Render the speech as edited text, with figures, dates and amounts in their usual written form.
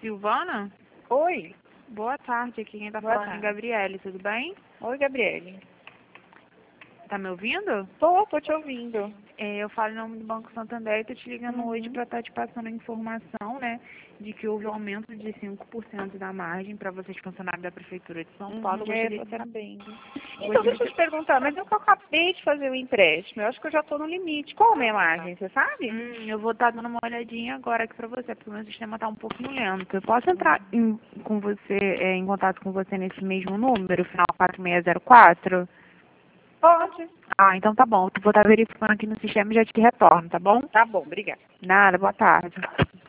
Silvana? Oi. Boa tarde, aqui quem tá Boa falando é tarde. Gabriele, tudo bem? Oi, Gabriele. Tá me ouvindo? Tô te ouvindo. Eu falo em nome do Banco Santander e tô te ligando hoje Uhum. para estar te passando a informação, né, de que houve um aumento de 5% da margem para vocês funcionários da Prefeitura de São Paulo. Eu gostaria Tô de sabendo. Então, gostaria deixa eu de- te perguntar, mas eu acabei de fazer o empréstimo. Eu acho que eu já tô no limite. Qual a minha margem, você sabe? Eu vou estar dando uma olhadinha agora aqui para você, porque o meu sistema tá um pouquinho lento. Eu posso entrar com você, em contato com você nesse mesmo número, final 4604? Pode. Ah, então tá bom. Eu vou estar verificando aqui no sistema e já te retorno, tá bom? Tá bom, obrigada. Nada, boa tarde.